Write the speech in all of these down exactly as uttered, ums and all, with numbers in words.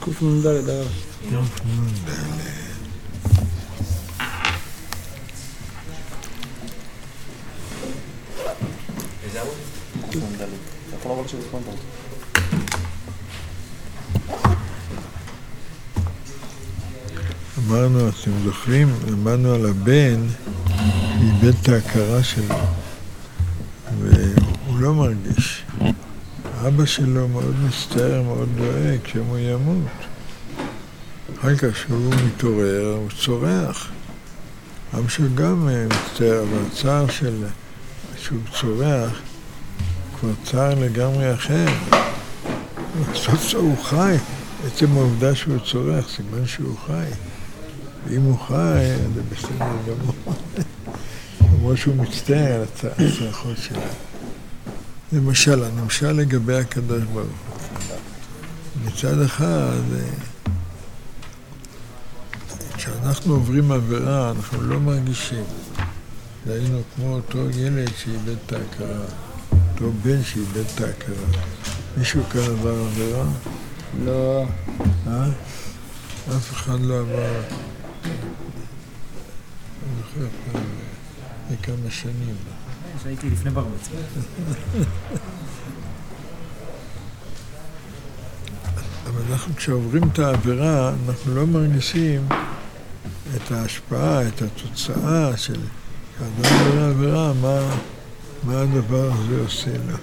קוף נ"ד הרב. קוף נ"ד. איזה עמוד? קוף נ"ד. אתה יכול לבוא לשבת פה נ"ד. אמרנו, אתם זוכרים, אמרנו על הבן, איבד את ההכרה שלו, והוא לא מרגיש. אבא שלו מאוד מצטער, מאוד דואג, כשהוא ימות. אחר כך שהוא מתעורר, הוא צורח. אבא שלו גם מצטער, אבל הצער של שהוא צורח, כבר צער לגמרי אחר. סוף סוף הוא חי. עצם העובדה שהוא צורח, סימן שהוא חי. ואם הוא חי, זה בסדר גמור. כמו שהוא מצטער על הצרחות שלו. למשל, הנמשל לגבי הקדוש ברוך הוא. מצד אחד, כשאנחנו עוברים עבירה, אנחנו לא מרגישים. היינו כמו אותו ילד שאיבד את ההכרה, אותו בן שאיבד את ההכרה. מישהו כאן עבר עבירה? לא. אה? אף אחד לא עבר. אני זוכר פעם, לכמה שנים. שהייתי לפני בר מצווה. אבל אנחנו כשעוברים את העבירה, אנחנו לא מרגישים את ההשפעה, את התוצאה של האדם עובר העבירה, מה, מה הדבר הזה עושה לו.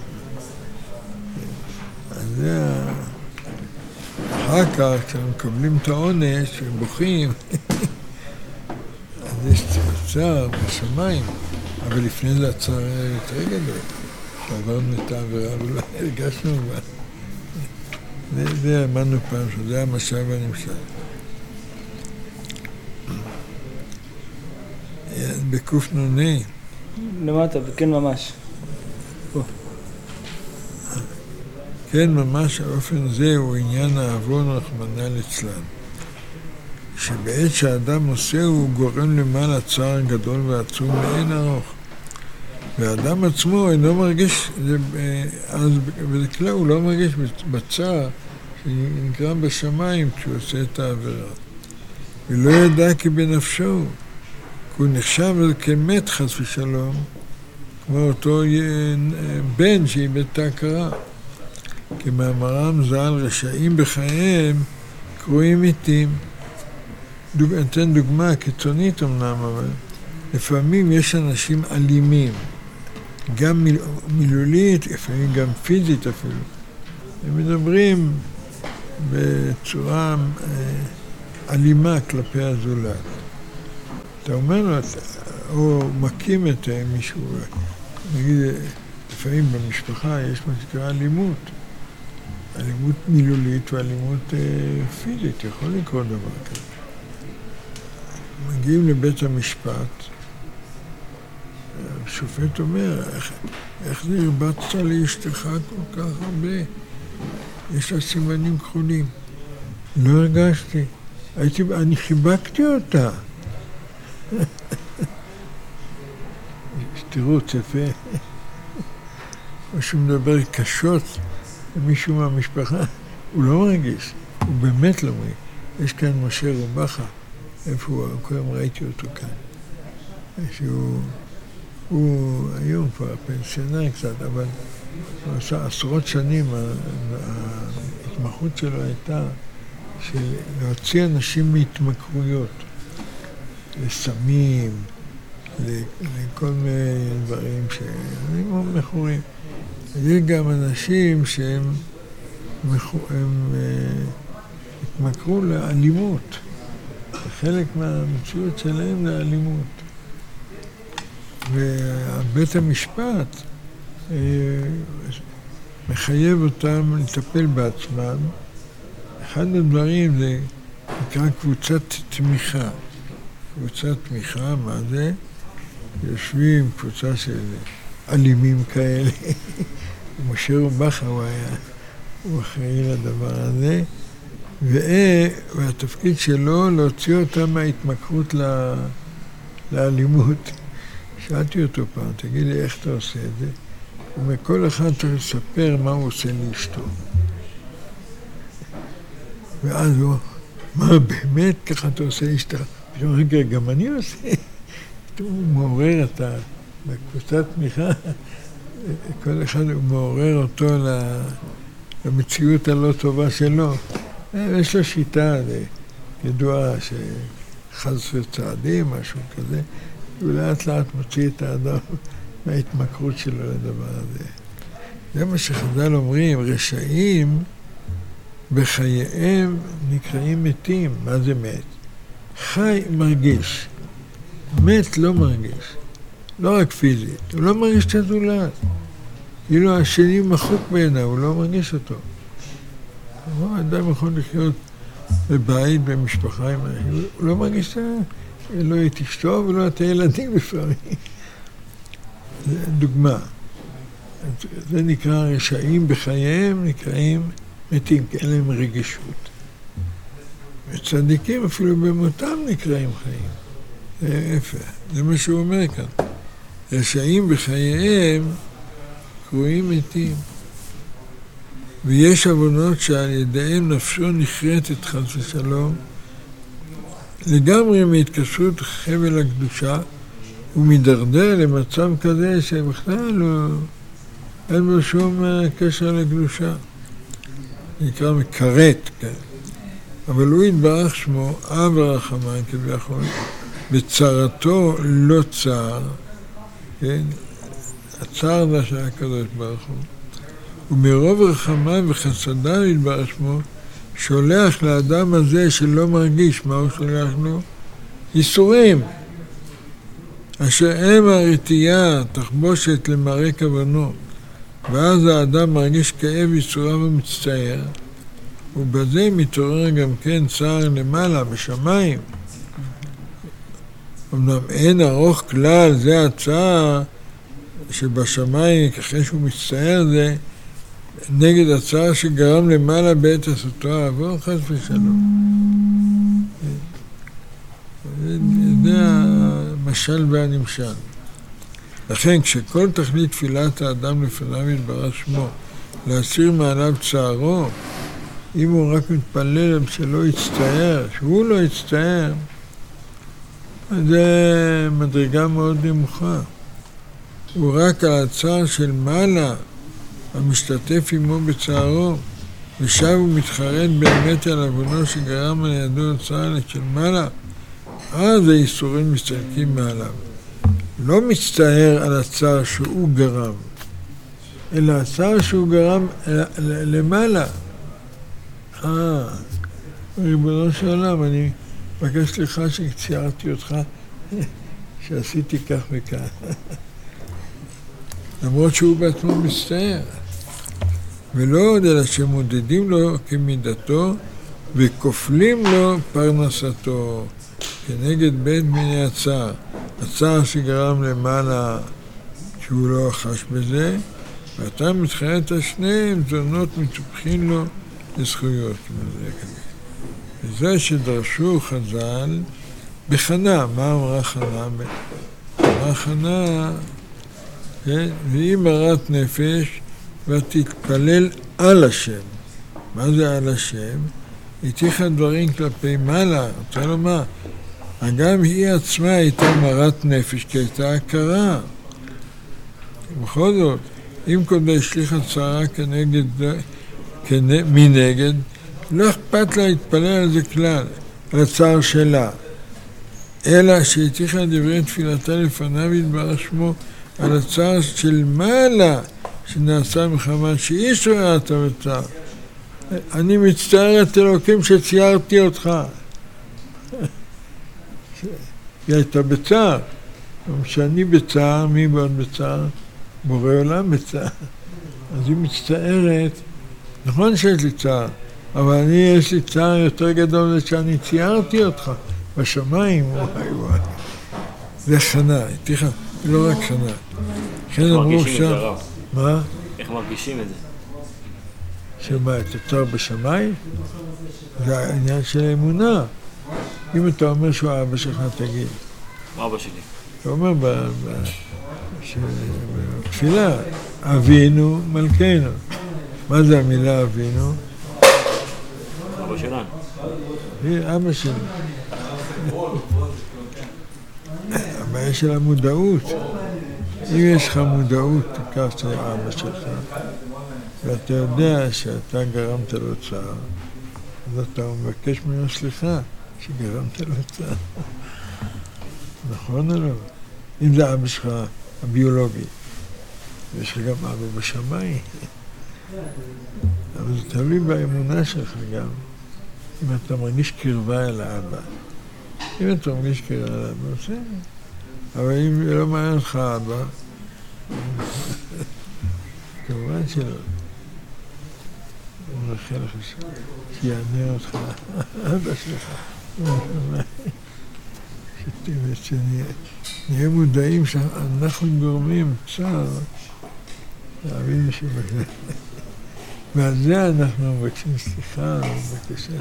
אז זה... אחר כך, כשאנחנו מקבלים את העונש, ובוכים, אז יש צער בשמיים, אבל לפני זה הצער היה יותר גדול. שעברנו את העבירה ולא הרגשנו בה. זה, זה אמרנו פעם, שזה המשל והנמשל. בקוף נ"ה. למטה, וכן ממש. פה. כן, ממש האופן הזה הוא עניין העוון רחמנא ליצלן. שבעת שהאדם עושה הוא גורם למעלה צער גדול ועצום לאין ארוך. והאדם עצמו אינו מרגיש, אז בדרך כלל הוא לא מרגיש בצער שנגרם בשמיים כשהוא עושה את העבירה. ולא ידע כי בנפשו, כי הוא נחשב כמת חס ושלום, כמו אותו בן שאיבד את ההכרה. כמאמרם ז"ל, רשעים בחייהם קרויים מתים. דוג... אתן דוגמה קיצונית אמנם, אבל לפעמים יש אנשים אלימים, גם מיל... מילולית, לפעמים גם פיזית אפילו. הם מדברים בצורה אה, אלימה כלפי הזולת. אתה אומר לו, או מקים את מישהו, נגיד, לפעמים במשפחה יש מה שקרה אלימות. אלימות מילולית ואלימות אה, פיזית, יכול לקרות דבר כזה. מגיעים לבית המשפט, השופט אומר, איך, איך זה הרבצת לאשתך כל כך הרבה? יש לה סימנים כחולים. לא הרגשתי, הייתי, אני חיבקתי אותה. תראו, צפה, או שהוא מדבר קשות למישהו מהמשפחה, הוא לא מרגיש, הוא באמת לא מרגיש. יש כאן משה רובחה, איפה הוא, קודם ראיתי אותו כאן, שהוא, הוא היום כבר פנסיונר קצת, אבל הוא עשה עשרות שנים, ההתמחות שלו הייתה של להוציא אנשים מהתמכרויות, לסמים, לכל מיני דברים שהם מכורים. יש גם אנשים שהם הם, התמכרו לאלימות. חלק מהמציאות שלהם זה אלימות. ובית המשפט אה, מחייב אותם לטפל בעצמם. אחד הדברים זה נקרא קבוצת תמיכה. קבוצת תמיכה, מה זה? יושבים קבוצה של אלימים כאלה. משה רובחה הוא היה, הוא אחראי לדבר הזה. והתפקיד שלו להוציא אותם מההתמכרות לאלימות. שאלתי אותו פעם, תגיד לי איך אתה עושה את זה? ומכל אחד צריך לספר מה הוא עושה לאשתו. ואז הוא, מה באמת ככה אתה עושה אשתך? פתאום רגע, גם אני עושה. פתאום הוא מעורר אותה, בקבוצת תמיכה, כל אחד הוא מעורר אותו למציאות הלא טובה שלו. יש לו שיטה ידועה שחס וצעדים, משהו כזה, הוא לאט לאט מוציא את האדם מההתמכרות שלו לדבר הזה. זה מה שחז"ל אומרים, רשעים בחייהם נקראים מתים. מה זה מת? חי מרגיש, מת לא מרגיש, לא רק פיזית, הוא לא מרגיש את הזולת. כאילו השני מחוק בעיניו, הוא לא מרגיש אותו. אדם יכול לחיות בבית, במשפחה, הוא לא מרגיש לא את אשתו ולא את הילדים בפעמים. זה דוגמה. זה נקרא רשעים בחייהם, נקראים מתים, כי אין להם רגישות. וצדיקים אפילו במותם נקראים חיים. זה יפה, זה מה שהוא אומר כאן. רשעים בחייהם קרויים מתים. ויש עוונות שעל ידיהם נפשו נחרטת חס ושלום, לגמרי מהתקשרות חבל הקדושה, הוא מדרדר למצב כזה שבכלל לא, אין לו שום קשר לקדושה. נקרא מקרט, כן. אבל הוא יתברך שמו, אב הרחמן כביכול, בצרתו לא צער, כן? הצער זה של הקדוש ברוך הוא. ומרוב רחמיו וחסדיו יתברך שמו, שולח לאדם הזה שלא מרגיש מה הוא שולח לו? ייסורים. אשר הם הרתיעה, תחבושת למראה כוונו, ואז האדם מרגיש כאב ייסוריו ומצטער, ובזה מתעורר גם כן צער למעלה, בשמיים. אמנם אין ארוך כלל, זה הצער שבשמיים, אחרי שהוא מצטער, זה נגד הצער שגרם למעלה בעת עשותו העבור, חס ושלום. זה, זה המשל והנמשל. לכן, כשכל תכלית תפילת האדם לפניו יתברך שמו, להסיר מעליו צערו, אם הוא רק מתפלל שלא יצטער, שהוא לא יצטער, זה מדרגה מאוד נמוכה. הוא רק על הצער של מעלה, המשתתף עמו בצערו, ושב ומתחרט באמת על עוונו שגרם על ידו הצער של מעלה, אז האיסורים מסתלקים מעליו. לא מצטער על הצער שהוא גרם, אלא הצער שהוא גרם למעלה. אה, ריבונו של עולם, אני מבקש סליחה שציירתי אותך, שעשיתי כך וכך. למרות שהוא בעצמו מצטער. ולא עוד אלא שמודדים לו כמידתו וכופלים לו פרנסתו כנגד בית מיני הצער. הצער שגרם למעלה שהוא לא חש בזה, ואתה מתחרט על שניהם, זונות מתופחים לו לזכויות. וזה שדרשו חז"ל בחנה. מה אמרה חנה? אמרה חנה, כן? והיא מרת נפש ותתפלל על השם. מה זה על השם? התיכה דברים כלפי מעלה. רוצה לומר, גם היא עצמה הייתה מרת נפש, כי הייתה הכרה. בכל זאת, אם קודם השליחה צערה כנגד, כנגד, מנגד, לא אכפת לה להתפלל על זה כלל, על הצער שלה. אלא שהתיכה דברי תפילתה לפניו יתברך שמו על הצער של מעלה שנעשה מחמת שאיש רואה אתה בצער. אני מצטער את אלוקים שציירתי אותך. היא הייתה בצער. כשאני בצער, מי בעוד בצער? בורא עולם בצער. אז היא מצטערת, נכון שיש לי צער, אבל אני יש לי צער יותר גדול זה שאני ציירתי אותך בשמיים. וואי וואי. זה חנה, תיכה, לא רק חנה. איך מרגישים את זה הרב? מה? איך מרגישים את זה? שמה, את הצער בשמיים? זה העניין של האמונה. אם אתה אומר שהוא אבא שלך, תגיד. מה אבא שלי? אתה אומר בתפילה, אבינו מלכנו. מה זה המילה אבינו? אבא שלנו. היא אבא שלי. הבעיה של המודעות. אם יש לך מודעות, תיקח את אבא שלך, ואתה יודע שאתה גרמת לו צער, אז אתה מבקש ממנו סליחה שגרמת לו צער. נכון או לא? אם זה אבא שלך הביולוגי, יש לך גם אבא בשמיים. אבל זה תלוי באמונה שלך גם, אם אתה מרגיש קרבה אל האבא. אם אתה מרגיש קרבה אל האבא, בסדר. אבל אם לא מעניין לך אבא, כמובן שלא. אני מאחל לך שיענה אותך, אבא שלך. שנהיה מודעים שאנחנו גורמים צער לאבינו שבגלל. ועל זה אנחנו מבקשים סליחה, בבקשה.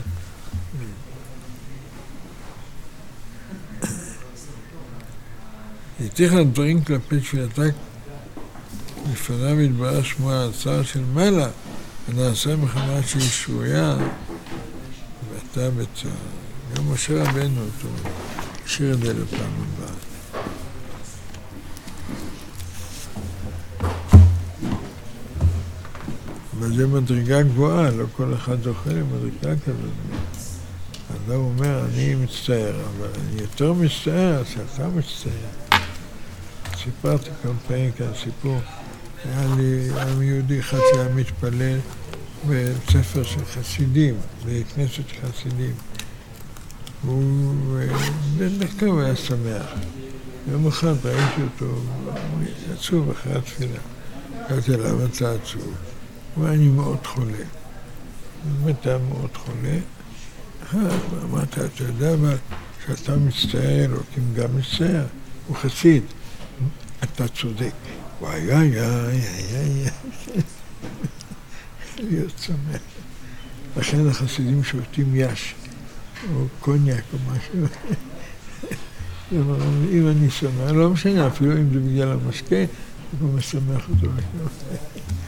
יתיך לדברים כלפי תפילתה, לפניו יתברר שמו הצער של מעלה, ונעשה מחמת שהיא שבויה, ואתה בצער. גם משה רבנו אותו, שיר את זה לפעם הבאה. אבל זה מדרגה גבוהה, לא כל אחד זוכה למדרגה כזאת. אדם אומר, אני מצטער, אבל אני יותר מצטער שאתה מצטער. סיפרתי כמה פעמים כאן סיפור, היה לי עם יהודי אחד שהיה מתפלל בספר של חסידים, בכנסת חסידים. והוא דווקא הוא היה שמח. יום אחד ראיתי אותו, עצוב אחרי התפילה. קראתי אליו, אתה עצוב. הוא היה אני מאוד חולה. באמת היה מאוד חולה. אמרת, אתה יודע אבל שאתה מצטער, אלוקים גם מצטער. הוא חסיד. אתה צודק. וואי, וואי, וואי, וואי, להיות שמח. לכן החסידים שותים יש, או קוניאק או משהו. אם אני שמח, לא משנה, אפילו אם זה בגלל המשקה, הוא משמח אותו.